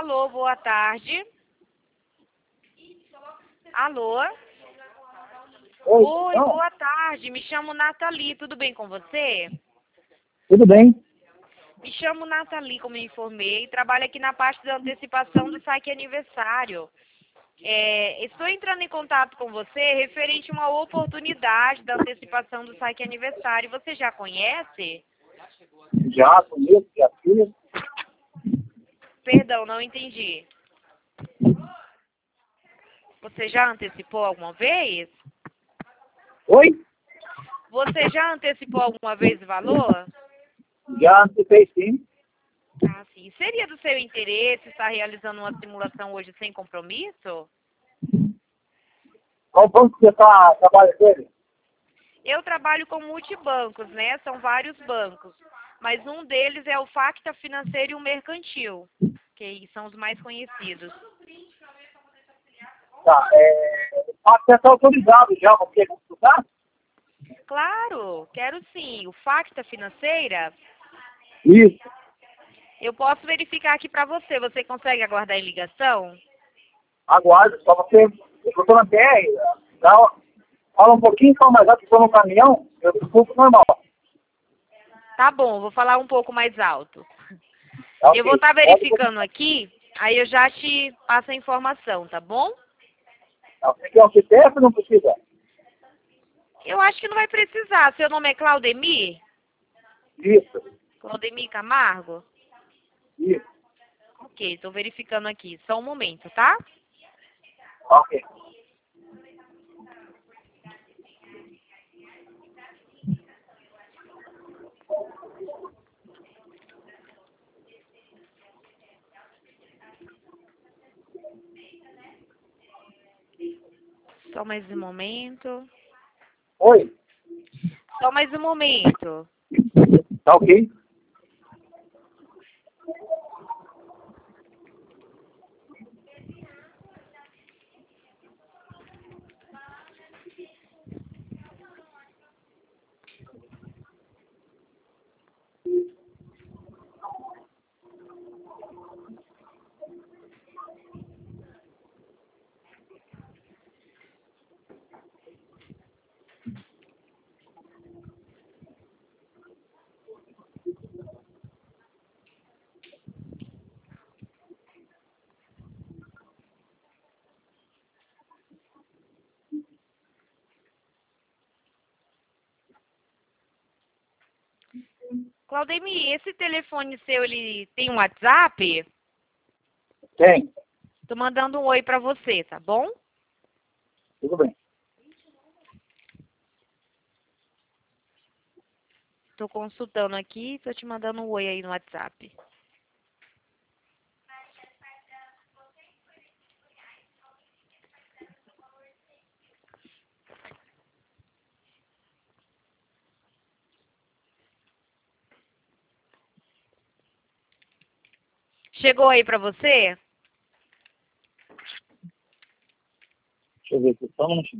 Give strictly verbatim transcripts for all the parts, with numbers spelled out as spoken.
Alô, boa tarde. Alô? Oi, Oi, não, boa tarde. Me chamo Nathalie. Tudo bem com você? tudo bem? Me chamo Nathalie, como eu informei. Trabalho aqui na parte da antecipação do saque aniversário. É, estou entrando em contato com você referente a uma oportunidade da antecipação do saque aniversário. Você já conhece? Já conheço, já fiz. Perdão, não entendi. Você já antecipou alguma vez? Oi? Você já antecipou alguma vez o valor? Já antecipei sim. Ah, sim. Seria do seu interesse estar realizando uma simulação hoje sem compromisso? Qual banco você está trabalhando dele? Eu trabalho com multibancos, né? São vários bancos. Mas um deles é o Facta Financeiro e o Mercantil, que são os mais conhecidos. Tá, é... O fato está autorizado já, você quer consultar? Claro, quero sim. O Facta Financeira, Isso. eu posso verificar aqui para você. Você consegue aguardar em ligação? Aguardo, só você... Eu estou na B R, dá... fala um pouquinho só mais alto, estou no caminhão, eu desculpo normal. Tá bom, vou falar um pouco mais alto. Tá, Eu vou ok. estar Pode verificando aqui, aí eu já te passo a informação, tá bom? Tá, você quer um C P F ou não precisa? Eu acho que não vai precisar. Seu nome é Claudemir? Isso, Claudemir Camargo? isso. Ok, estou verificando aqui. Só um momento, tá? Ok. Só mais um momento. Oi? Só mais um momento. Tá ok? Claudemir, esse telefone seu, ele tem um WhatsApp? Tem. Tô mandando um oi pra você, tá bom? Tudo bem. Tô consultando aqui, tô te mandando um oi aí no WhatsApp. Chegou aí pra você? Deixa eu ver aqui, só um minutinho.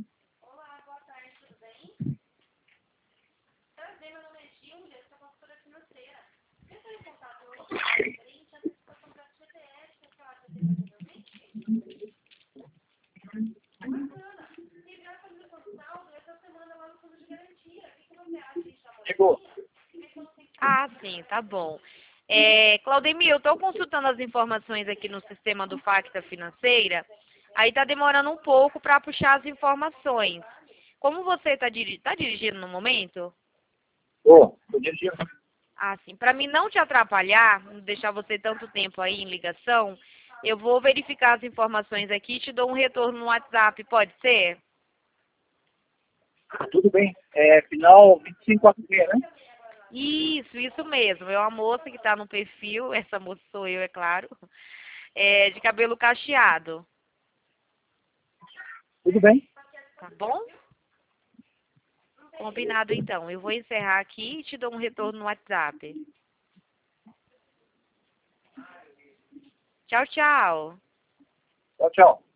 Chegou. Ah, sim, tá bom. É, Claudemir, eu estou consultando as informações aqui no sistema do Facta Financeira. Aí tá demorando um pouco para puxar as informações. Como você está diri tá dirigindo no momento? Ô, tô dirigindo. Ah, sim. Para mim não te atrapalhar, não deixar você tanto tempo aí em ligação, eu vou verificar as informações aqui e te dou um retorno no WhatsApp, pode ser? Ah, tudo bem. É, final vinte e cinco quarenta e seis, né? Isso, isso mesmo. É uma moça que está no perfil, essa moça sou eu, é claro, é, de cabelo cacheado, Tudo bem. tá bom? Combinado então. Eu vou encerrar aqui e te dou um retorno no WhatsApp. Tchau, tchau. Tchau, tchau.